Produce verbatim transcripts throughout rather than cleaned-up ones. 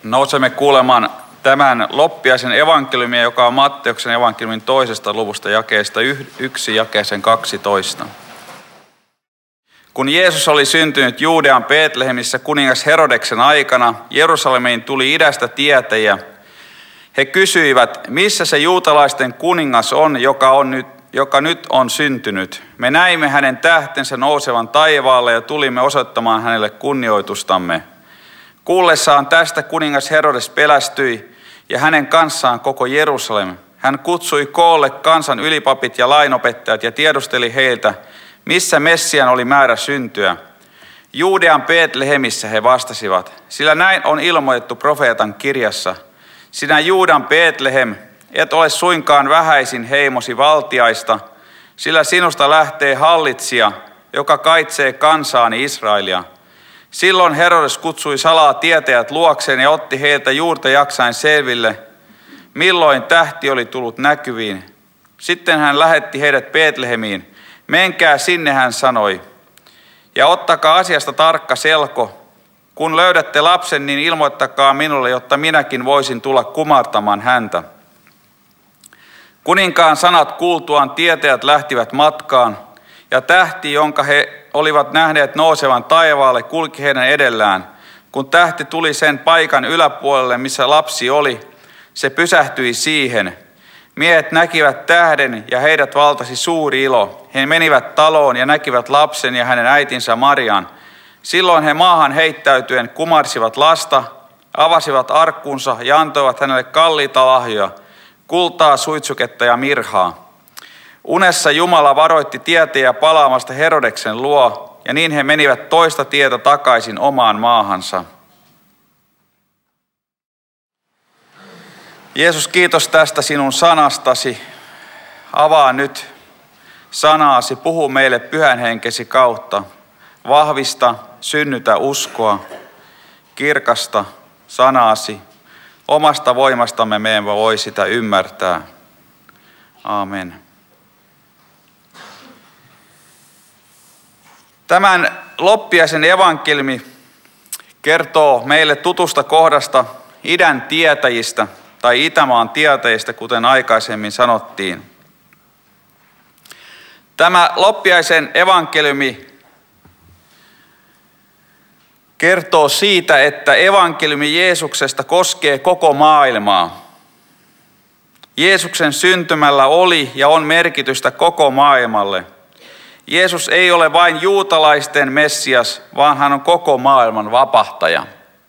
Nousemme kuulemaan tämän loppiaisen evankeliumia, joka on Matteuksen evankeliumin toisesta luvusta jakeesta yksi jakeeseen kaksitoista. Kun Jeesus oli syntynyt Juudean Betlehemissä kuningas Herodeksen aikana, Jerusalemiin tuli idästä tietäjiä. He kysyivät, missä se juutalaisten kuningas on, joka, on nyt, joka nyt on syntynyt. Me näimme hänen tähtensä nousevan taivaalle ja tulimme osoittamaan hänelle kunnioitustamme. Kuullessaan tästä kuningas Herodes pelästyi ja hänen kanssaan koko Jerusalem. Hän kutsui koolle kansan ylipapit ja lainopettajat ja tiedusteli heiltä, missä Messian oli määrä syntyä. Juudean Betlehemissä he vastasivat, sillä näin on ilmoitettu profeetan kirjassa. Sinä Juudan Betlehem, et ole suinkaan vähäisin heimosi valtiaista, sillä sinusta lähtee hallitsija, joka kaitsee kansaani Israelia. Silloin Herodes kutsui salaa tietäjät luokseen ja otti heiltä juurta jaksain selville, milloin tähti oli tullut näkyviin. Sitten hän lähetti heidät Betlehemiin. Menkää sinne, hän sanoi, ja ottakaa asiasta tarkka selko. Kun löydätte lapsen, niin ilmoittakaa minulle, jotta minäkin voisin tulla kumartamaan häntä. Kuninkaan sanat kuultuaan tietäjät lähtivät matkaan, ja tähti, jonka he olivat nähneet nousevan taivaalle, kulki heidän edellään. Kun tähti tuli sen paikan yläpuolelle, missä lapsi oli, se pysähtyi siihen. Miehet näkivät tähden ja heidät valtasi suuri ilo. He menivät taloon ja näkivät lapsen ja hänen äitinsä Marian. Silloin he maahan heittäytyen kumarsivat lasta, avasivat arkkunsa ja antoivat hänelle kalliita lahjoja, kultaa, suitsuketta ja mirhaa. Unessa Jumala varoitti tietäjiä palaamasta Herodeksen luo, ja niin he menivät toista tietä takaisin omaan maahansa. Jeesus, kiitos tästä sinun sanastasi. Avaa nyt sanaasi, puhu meille pyhän henkesi kautta. Vahvista, synnytä uskoa, kirkasta sanaasi. Omasta voimastamme me emme voi sitä ymmärtää. Aamen. Tämän loppiaisen evankeliumi kertoo meille tutusta kohdasta idän tietäjistä tai Itämaan tietäjistä, kuten aikaisemmin sanottiin. Tämä loppiaisen evankeliumi kertoo siitä, että evankeliumi Jeesuksesta koskee koko maailmaa. Jeesuksen syntymällä oli ja on merkitystä koko maailmalle. Jeesus ei ole vain juutalaisten Messias, vaan hän on koko maailman vapahtaja.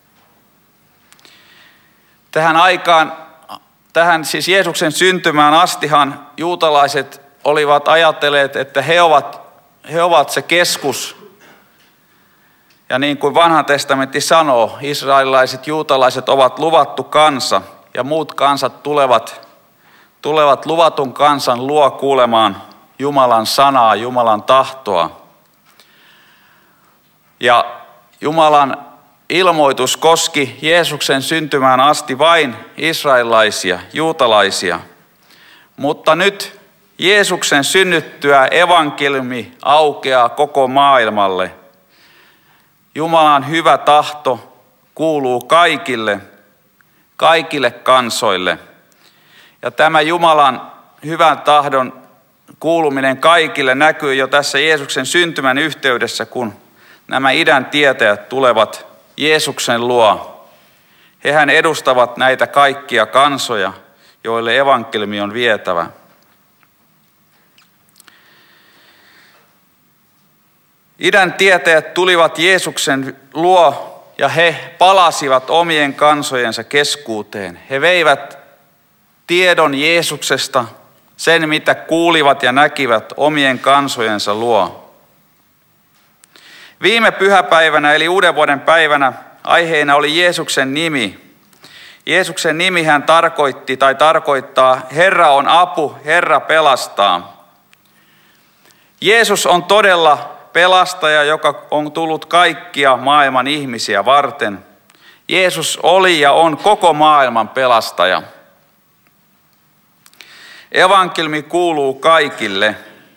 Tähän aikaan, tähän siis Jeesuksen syntymään astihan juutalaiset olivat ajatelleet, että he ovat, he ovat se keskus. Ja niin kuin vanha testamentti sanoo, israelilaiset juutalaiset ovat luvattu kansa ja muut kansat tulevat, tulevat luvatun kansan luo kuulemaan Jumalan sanaa, Jumalan tahtoa. Ja Jumalan ilmoitus koski Jeesuksen syntymään asti vain israelilaisia, juutalaisia. Mutta nyt Jeesuksen synnyttyä evankeliumi aukeaa koko maailmalle. Jumalan hyvä tahto kuuluu kaikille, kaikille kansoille. Ja tämä Jumalan hyvän tahdon kuuluminen kaikille näkyy jo tässä Jeesuksen syntymän yhteydessä, kun nämä idän tietäjät tulevat Jeesuksen luo. Hehän edustavat näitä kaikkia kansoja, joille evankeliumi on vietävä. Idän tietäjät tulivat Jeesuksen luo ja he palasivat omien kansojensa keskuuteen. He veivät tiedon Jeesuksesta, sen mitä kuulivat ja näkivät omien kansojensa luo. Viime pyhäpäivänä eli uuden vuoden päivänä aiheena oli Jeesuksen nimi. Jeesuksen nimi hän tarkoitti tai tarkoittaa Herra on apu, Herra pelastaa. Jeesus on todella pelastaja, joka on tullut kaikkia maailman ihmisiä varten. Jeesus oli ja on koko maailman pelastaja. Evankeliumi kuuluu kaikille.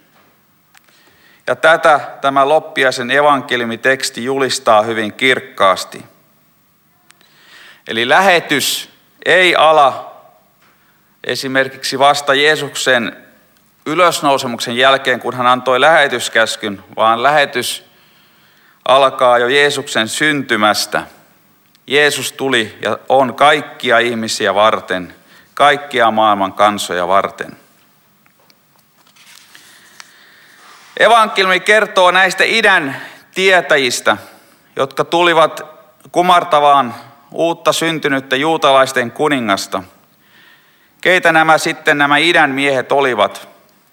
Ja tätä tämä loppiaisen evankeliumiteksti julistaa hyvin kirkkaasti. Eli lähetys ei ala esimerkiksi vasta Jeesuksen ylösnousemuksen jälkeen, kun hän antoi lähetyskäskyn, vaan lähetys alkaa jo Jeesuksen syntymästä. Jeesus tuli ja on kaikkia ihmisiä varten, kaikkia maailman kansoja varten. Evankeliumi kertoo näistä idän tietäjistä, jotka tulivat kumartavaan uutta syntynyttä juutalaisten kuningasta. Keitä nämä sitten nämä idän miehet olivat?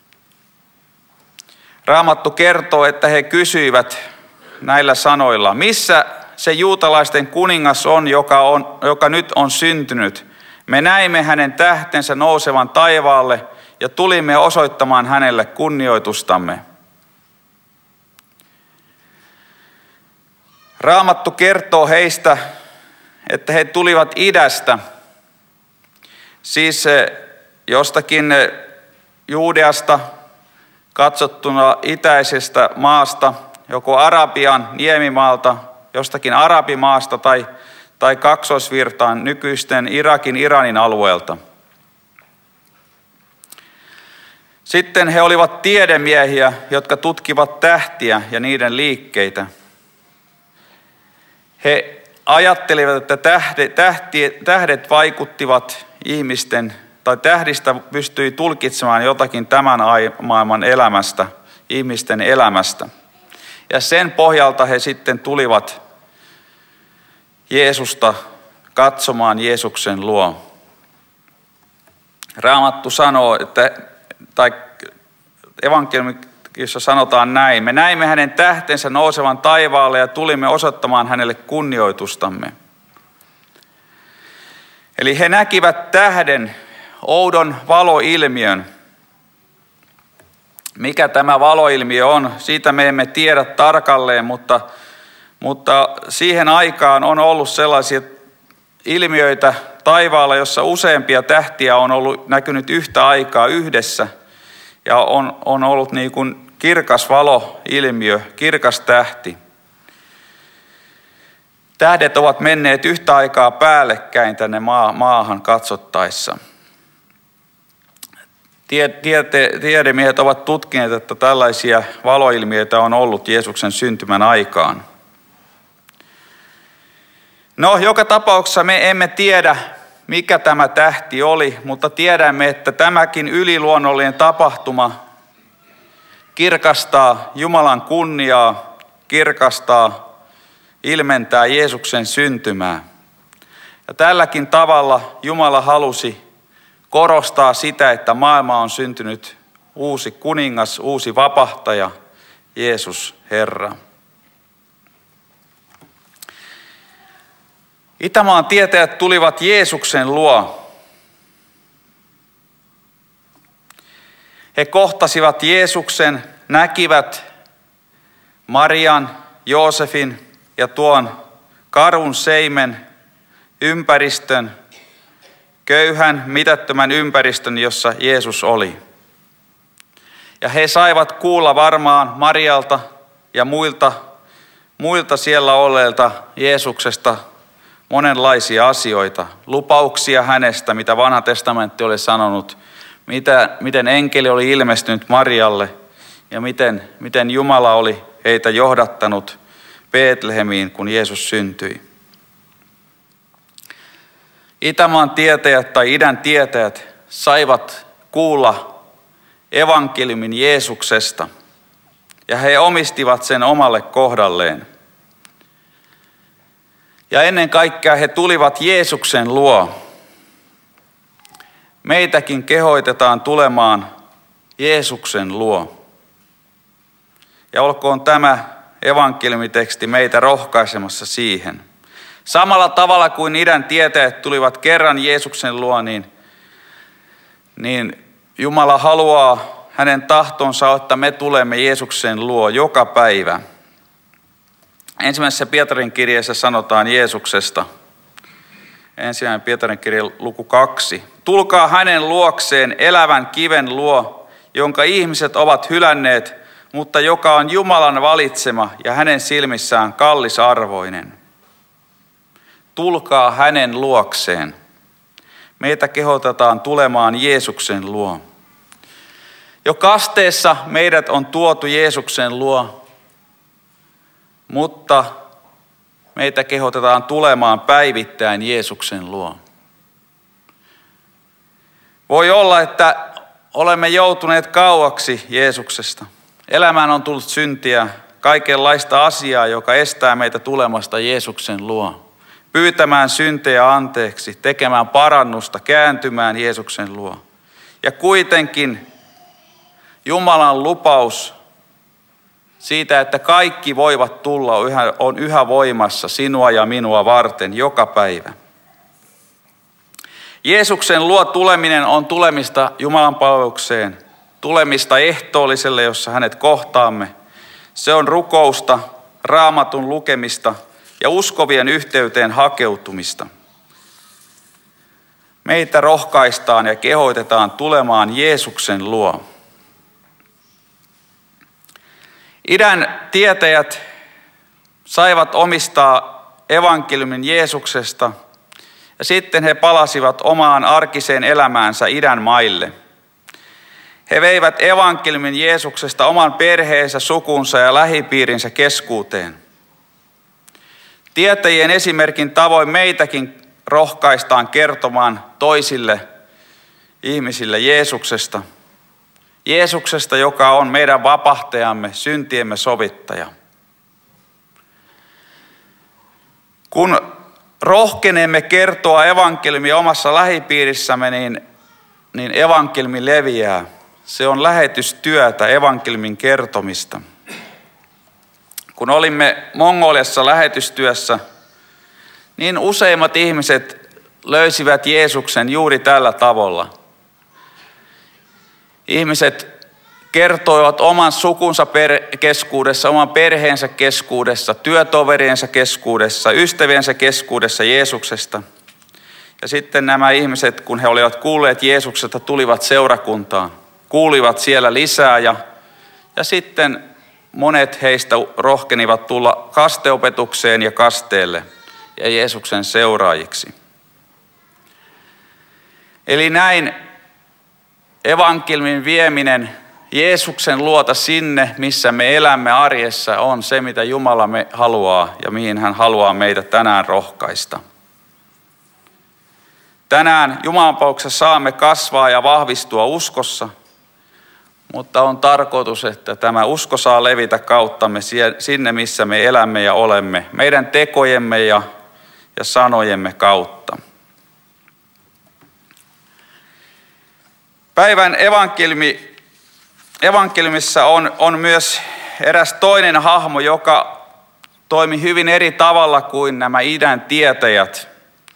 Raamattu kertoo, että he kysyivät näillä sanoilla, missä se juutalaisten kuningas on, joka, on, joka nyt on syntynyt. Me näimme hänen tähtensä nousevan taivaalle ja tulimme osoittamaan hänelle kunnioitustamme. Raamattu kertoo heistä, että he tulivat idästä, siis jostakin Juudeasta katsottuna itäisestä maasta, joko Arabian niemimaalta, jostakin Arabimaasta tai, tai kaksoisvirtaan nykyisten Irakin, Iranin alueelta. Sitten he olivat tiedemiehiä, jotka tutkivat tähtiä ja niiden liikkeitä. He ajattelivat, että tähdet, tähti, tähdet vaikuttivat ihmisten, tai tähdistä pystyi tulkitsemaan jotakin tämän maailman elämästä, ihmisten elämästä. Ja sen pohjalta he sitten tulivat Jeesusta katsomaan Jeesuksen luo. Raamattu sanoo, että, tai evankeliumissa sanotaan näin, me näimme hänen tähtensä nousevan taivaalle ja tulimme osoittamaan hänelle kunnioitustamme. Eli he näkivät tähden, oudon valoilmiön. Mikä tämä valoilmiö on, siitä me emme tiedä tarkalleen, mutta, mutta siihen aikaan on ollut sellaisia ilmiöitä taivaalla, jossa useampia tähtiä on ollut näkynyt yhtä aikaa yhdessä. Ja on, on ollut niin kuin kirkas valoilmiö, kirkas tähti. Tähdet ovat menneet yhtä aikaa päällekkäin tänne maahan katsottaessa. Tiede, tiedemiehet ovat tutkineet, että tällaisia valoilmiöitä on ollut Jeesuksen syntymän aikaan. No, joka tapauksessa me emme tiedä, mikä tämä tähti oli, mutta tiedämme, että tämäkin yliluonnollinen tapahtuma kirkastaa Jumalan kunniaa, kirkastaa, ilmentää Jeesuksen syntymää. Ja tälläkin tavalla Jumala halusi korostaa sitä, että maailma on syntynyt uusi kuningas, uusi vapahtaja, Jeesus Herra. Itämaan tietäjät tulivat Jeesuksen luo. He kohtasivat Jeesuksen, näkivät Marian, Joosefin ja tuon karun seimen ympäristön, köyhän, mitättömän ympäristön, jossa Jeesus oli. Ja he saivat kuulla varmaan Marialta ja muilta, muilta siellä olleilta Jeesuksesta monenlaisia asioita, lupauksia hänestä, mitä Vanha testamentti oli sanonut, mitä, miten enkeli oli ilmestynyt Marialle ja miten, miten Jumala oli heitä johdattanut Betlehemiin, kun Jeesus syntyi. Itämaan tietäjät tai idän tietäjät saivat kuulla evankeliumin Jeesuksesta ja he omistivat sen omalle kohdalleen. Ja ennen kaikkea he tulivat Jeesuksen luo. Meitäkin kehoitetaan tulemaan Jeesuksen luo. Ja olkoon tämä evankeliumiteksti meitä rohkaisemassa siihen. Samalla tavalla kuin idän tietäjät tulivat kerran Jeesuksen luo, niin, niin Jumala haluaa hänen tahtonsa, että me tulemme Jeesuksen luo joka päivä. Ensimmäisessä Pietarin kirjeessä sanotaan Jeesuksesta. Ensimmäinen Pietarin kirje luku kaksi. Tulkaa hänen luokseen elävän kiven luo, jonka ihmiset ovat hylänneet, mutta joka on Jumalan valitsema ja hänen silmissään kallisarvoinen. tulkaa hänen luokseen. Meitä kehotetaan tulemaan Jeesuksen luo. Jo kasteessa meidät on tuotu Jeesuksen luo, mutta meitä kehotetaan tulemaan päivittäin Jeesuksen luo. Voi olla, että olemme joutuneet kauaksi Jeesuksesta. Elämään on tullut syntiä, kaikenlaista asiaa, joka estää meitä tulemasta Jeesuksen luo. Pyytämään syntejä anteeksi, tekemään parannusta, kääntymään Jeesuksen luo. Ja kuitenkin Jumalan lupaus siitä, että kaikki voivat tulla, on yhä voimassa sinua ja minua varten joka päivä. Jeesuksen luo tuleminen on tulemista Jumalan palvelukseen, tulemista ehtoolliselle, jossa hänet kohtaamme. Se on rukousta, Raamatun lukemista ja uskovien yhteyteen hakeutumista. Meitä rohkaistaan ja kehoitetaan tulemaan Jeesuksen luo. Idän tietäjät saivat omistaa evankeliumin Jeesuksesta ja sitten he palasivat omaan arkiseen elämäänsä idän maille. He veivät evankeliumin Jeesuksesta oman perheensä, sukunsa ja lähipiirinsä keskuuteen. Tietäjien esimerkin tavoin meitäkin rohkaistaan kertomaan toisille ihmisille Jeesuksesta. Jeesuksesta, joka on meidän vapahtajamme, syntiemme sovittaja. Kun rohkenemme kertoa evankeliumia omassa lähipiirissämme, niin, niin evankeliumi leviää. Se on lähetystyötä, evankeliumin kertomista. Kun olimme Mongoliassa lähetystyössä, niin useimmat ihmiset löysivät Jeesuksen juuri tällä tavalla. Ihmiset kertoivat oman sukunsa keskuudessa, oman perheensä keskuudessa, työtoveriensa keskuudessa, ystäviensä keskuudessa Jeesuksesta. Ja sitten nämä ihmiset, kun he olivat kuulleet Jeesuksesta, tulivat seurakuntaan, kuulivat siellä lisää ja, ja sitten monet heistä rohkenivat tulla kasteopetukseen ja kasteelle ja Jeesuksen seuraajiksi. Eli näin evankeliumin vieminen Jeesuksen luota sinne, missä me elämme arjessa, on se, mitä Jumala me haluaa ja mihin hän haluaa meitä tänään rohkaista. Tänään Jumalan palveluksessa saamme kasvaa ja vahvistua uskossa, mutta on tarkoitus, että tämä usko saa levitä kauttamme sinne, missä me elämme ja olemme, meidän tekojemme ja, ja sanojemme kautta. Päivän evankeliumi, evankeliumissa on, on myös eräs toinen hahmo, joka toimi hyvin eri tavalla kuin nämä idän tietäjät.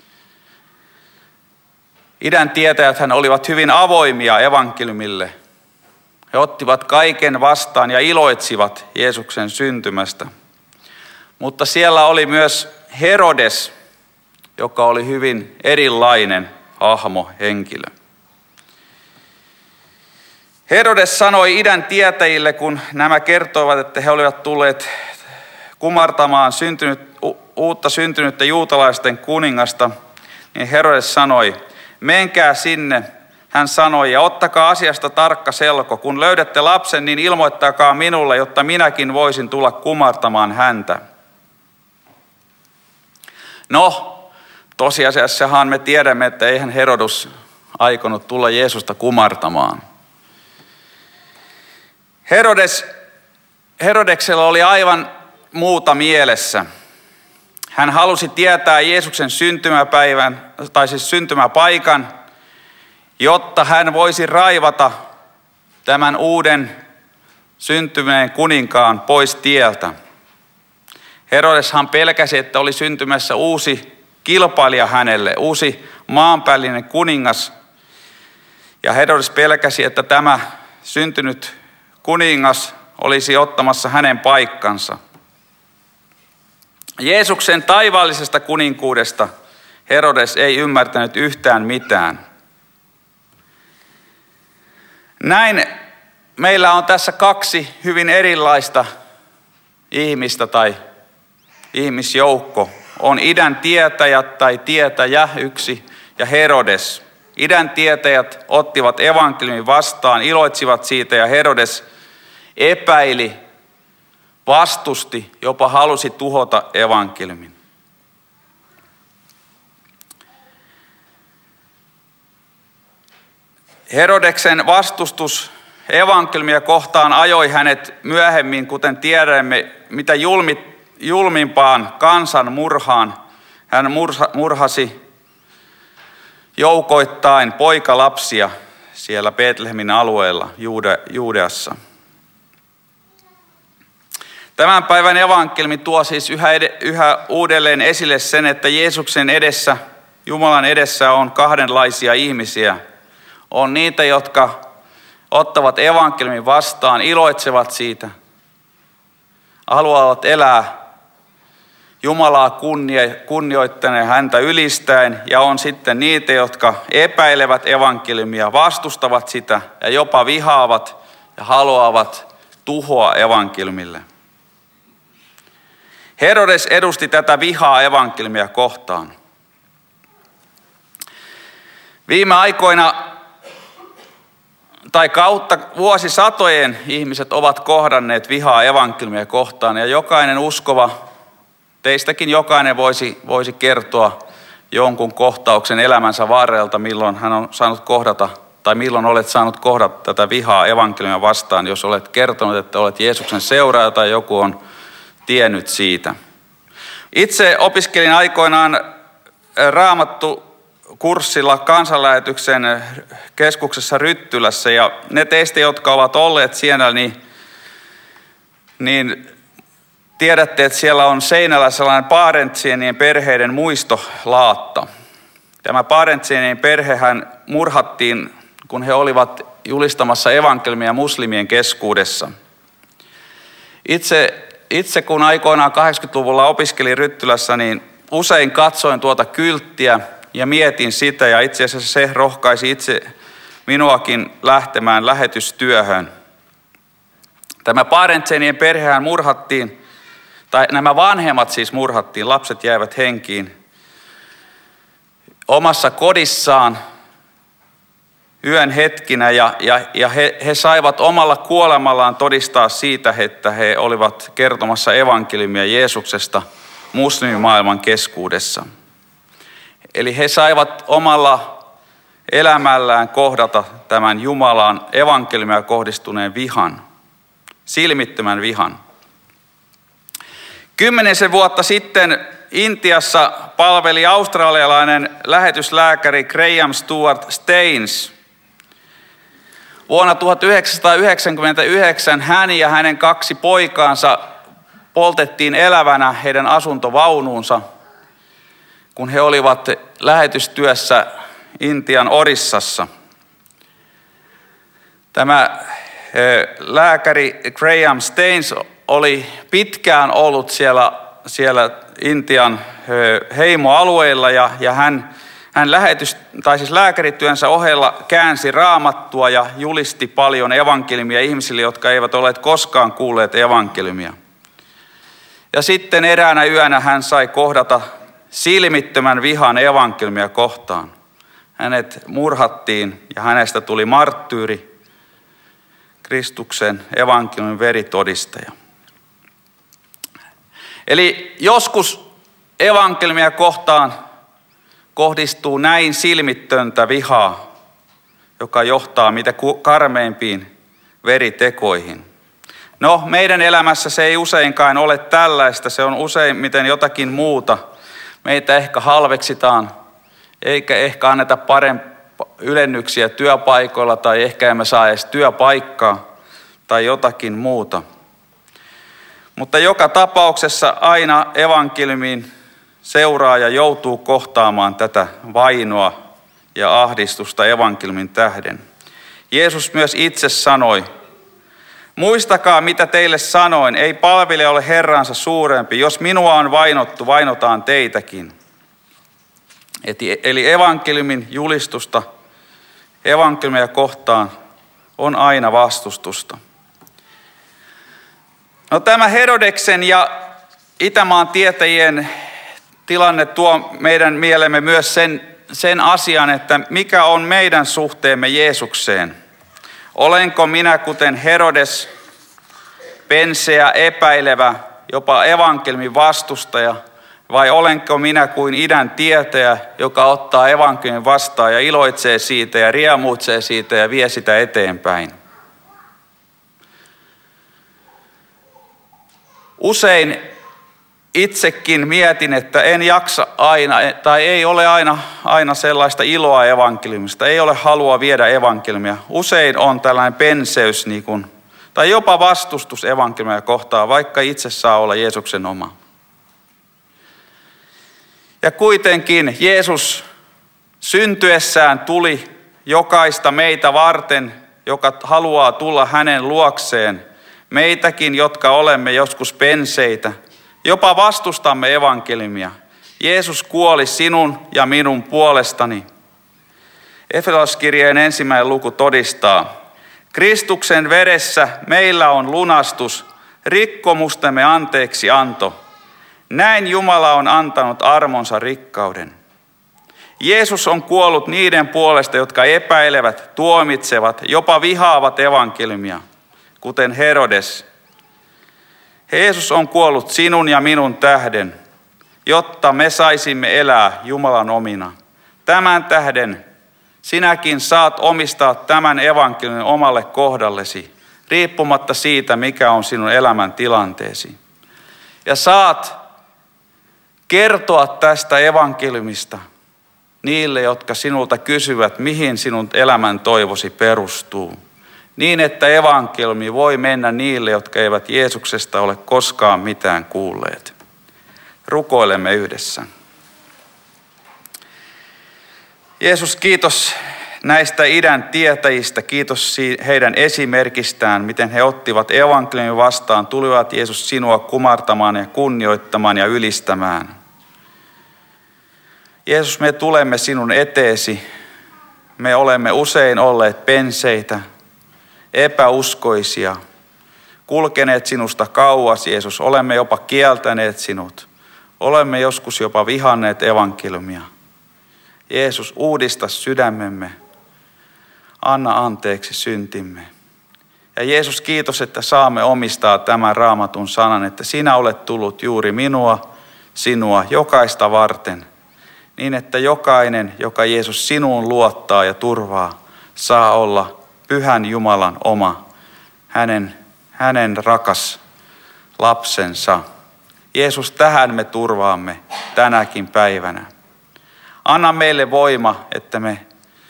Idän tietäjäthän olivat hyvin avoimia evankeliumille. He ottivat kaiken vastaan ja iloitsivat Jeesuksen syntymästä. Mutta siellä oli myös Herodes, joka oli hyvin erilainen hahmo, henkilö. Herodes sanoi idän tietäjille, kun nämä kertoivat, että he olivat tulleet kumartamaan syntynyt, uutta syntynyttä juutalaisten kuningasta, niin Herodes sanoi, menkää sinne, hän sanoi, ja ottakaa asiasta tarkka selko. Kun löydätte lapsen, niin ilmoittakaa minulle, jotta minäkin voisin tulla kumartamaan häntä. No, tosiasiassahan me tiedämme, että eihän Herodes aikonut tulla Jeesusta kumartamaan. Herodes, Herodeksella oli aivan muuta mielessä. Hän halusi tietää Jeesuksen syntymäpäivän, tai siis syntymäpaikan, jotta hän voisi raivata tämän uuden syntyneen kuninkaan pois tieltä. Herodeshan pelkäsi, että oli syntymässä uusi kilpailija hänelle, uusi maanpäällinen kuningas. Ja Herodes pelkäsi, että tämä syntynyt kuningas olisi ottamassa hänen paikkansa. Jeesuksen taivaallisesta kuninkuudesta Herodes ei ymmärtänyt yhtään mitään. Näin meillä on tässä kaksi hyvin erilaista ihmistä tai ihmisjoukko. on idän tietäjät tai tietäjä yksi ja Herodes. Idän tietäjät ottivat evankeliumin vastaan, iloitsivat siitä ja Herodes epäili, vastusti, jopa halusi tuhota evankeliumin. Herodeksen vastustus evankeliumia kohtaan ajoi hänet myöhemmin, kuten tiedämme, mitä julmi, julmimpaan kansanmurhaan. Hän murha, murhasi joukoittain poikalapsia siellä Betlehemin alueella Juude, Juudeassa. Tämän päivän evankeliumi tuo siis yhä, ed- yhä uudelleen esille sen, että Jeesuksen edessä, Jumalan edessä on kahdenlaisia ihmisiä. On niitä, jotka ottavat evankeliumin vastaan, iloitsevat siitä, haluavat elää Jumalaa kunnioittaen, häntä ylistäen, ja on sitten niitä, jotka epäilevät evankeliumia, vastustavat sitä ja jopa vihaavat ja haluavat tuhoa evankeliumille. Herodes edusti tätä vihaa evankeliumia kohtaan. Viime aikoina tai kautta vuosisatojen ihmiset ovat kohdanneet vihaa evankeliumia kohtaan, ja jokainen uskova, teistäkin jokainen voisi, voisi kertoa jonkun kohtauksen elämänsä varrelta, milloin hän on saanut kohdata, tai milloin olet saanut kohdata tätä vihaa evankeliumia vastaan, jos olet kertonut, että olet Jeesuksen seuraaja tai joku on tiennyt siitä. Itse opiskelin aikoinaan Raamattu kurssilla kansanlähetyksen keskuksessa Ryttylässä, ja ne teistä, jotka ovat olleet siellä, niin, niin tiedätte, että siellä on seinällä sellainen Parentsienien perheiden muistolaatta. Tämä Parentsienien perhehän murhattiin, kun he olivat julistamassa evankeliumia muslimien keskuudessa. Itse, itse kun aikoinaan kahdeksankymmentäluvulla opiskelin Ryttylässä, niin usein katsoin tuota kylttiä ja mietin sitä, ja itse asiassa se rohkaisi itse minuakin lähtemään lähetystyöhön. Tämä Parentsienien perhehän murhattiin, tai nämä vanhemmat siis murhattiin, lapset jäivät henkiin omassa kodissaan yön hetkinä, ja, ja, ja he, he saivat omalla kuolemallaan todistaa siitä, että he olivat kertomassa evankeliumia Jeesuksesta muslimimaailman keskuudessa. Eli he saivat omalla elämällään kohdata tämän Jumalan evankeliumia kohdistuneen vihan, silmittömän vihan. Kymmenisen vuotta sitten Intiassa palveli australialainen lähetyslääkäri Graham Stuart Staines. Vuonna tuhatyhdeksänsataayhdeksänkymmentäyhdeksän hän ja hänen kaksi poikaansa poltettiin elävänä heidän asuntovaunuunsa, kun he olivat lähetystyössä Intian Orissassa. Tämä lääkäri Graham Staines oli pitkään ollut siellä, siellä Intian heimoalueilla, ja, ja hän, hän lähetys, tai siis lääkärityönsä ohella käänsi raamattua ja julisti paljon evankeliumia ihmisille, jotka eivät olleet koskaan kuulleet evankeliumia. Ja sitten eräänä yönä hän sai kohdata silmittömän vihan evankeliumia kohtaan. Hänet murhattiin ja hänestä tuli marttyyri, Kristuksen evankeliumin veritodistaja. Eli joskus evankeliumia kohtaan kohdistuu näin silmittöntä vihaa, joka johtaa mitä karmeimpiin veritekoihin. No, meidän elämässä se ei useinkaan ole tällaista, se on useimmiten jotakin muuta. Meitä ehkä halveksitaan, eikä ehkä anneta parempia ylennyksiä työpaikoilla, tai ehkä emme saa edes työpaikkaa tai jotakin muuta. Mutta joka tapauksessa aina evankeliumin seuraaja joutuu kohtaamaan tätä vainoa ja ahdistusta evankeliumin tähden. Jeesus myös itse sanoi, muistakaa mitä teille sanoin, ei palvelija ole Herransa suurempi, jos minua on vainottu, vainotaan teitäkin. Eli evankeliumin julistusta, evankeliumia kohtaan on aina vastustusta. No, tämä Herodeksen ja Itämaan tietäjien tilanne tuo meidän mielemme myös sen, sen asian, että mikä on meidän suhteemme Jeesukseen. Olenko minä kuten Herodes, penseä, epäilevä, jopa evankeliumin vastustaja, vai olenko minä kuin idän tietäjä, joka ottaa evankeliumin vastaan ja iloitsee siitä ja riemuitsee siitä ja vie sitä eteenpäin? Usein itsekin mietin, että en jaksa aina, tai ei ole aina, aina sellaista iloa evankeliumista, ei ole halua viedä evankeliumia. Usein on tällainen penseys, niin kuin, tai jopa vastustus evankeliumia kohtaan, vaikka itse saa olla Jeesuksen oma. Ja kuitenkin Jeesus syntyessään tuli jokaista meitä varten, joka haluaa tulla hänen luokseen. Meitäkin, jotka olemme joskus penseitä, jopa vastustamme evankeliumia. Jeesus kuoli sinun ja minun puolestani. Efesolaiskirjeen ensimmäinen luku todistaa: Kristuksen veressä meillä on lunastus, rikkomustemme anteeksi anto. Näin Jumala on antanut armonsa rikkauden. Jeesus on kuollut niiden puolesta, jotka epäilevät, tuomitsevat, jopa vihaavat evankeliumia, kuten Herodes. Jeesus on kuollut sinun ja minun tähden, jotta me saisimme elää Jumalan omina. Tämän tähden sinäkin saat omistaa tämän evankeliumin omalle kohdallesi, riippumatta siitä, mikä on sinun elämän tilanteesi. Ja saat kertoa tästä evankeliumista niille, jotka sinulta kysyvät, mihin sinun elämän toivosi perustuu. Niin, että evankeliumi voi mennä niille, jotka eivät Jeesuksesta ole koskaan mitään kuulleet. Rukoilemme yhdessä. Jeesus, kiitos näistä idän tietäjistä, kiitos heidän esimerkistään, miten he ottivat evankeliumin vastaan, tulivat Jeesus sinua kumartamaan ja kunnioittamaan ja ylistämään. Jeesus, me tulemme sinun eteesi. Me olemme usein olleet penseitä, epäuskoisia, kulkeneet sinusta kauas, Jeesus. Olemme jopa kieltäneet sinut. Olemme joskus jopa vihanneet evankeliumia. Jeesus, uudista sydämemme. Anna anteeksi syntimme. Ja Jeesus, kiitos, että saamme omistaa tämän raamatun sanan, että sinä olet tullut juuri minua, sinua, jokaista varten. Niin, että jokainen, joka Jeesus sinuun luottaa ja turvaa, saa olla pyhän Jumalan oma, hänen, hänen rakas lapsensa. Jeesus, tähän me turvaamme tänäkin päivänä. Anna meille voima, että me,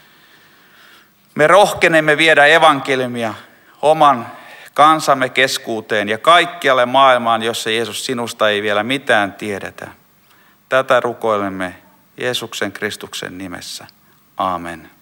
me rohkenemme viedä evankeliumia oman kansamme keskuuteen ja kaikkialle maailmaan, jossa Jeesus sinusta ei vielä mitään tiedetä. Tätä rukoilemme Jeesuksen Kristuksen nimessä. Aamen.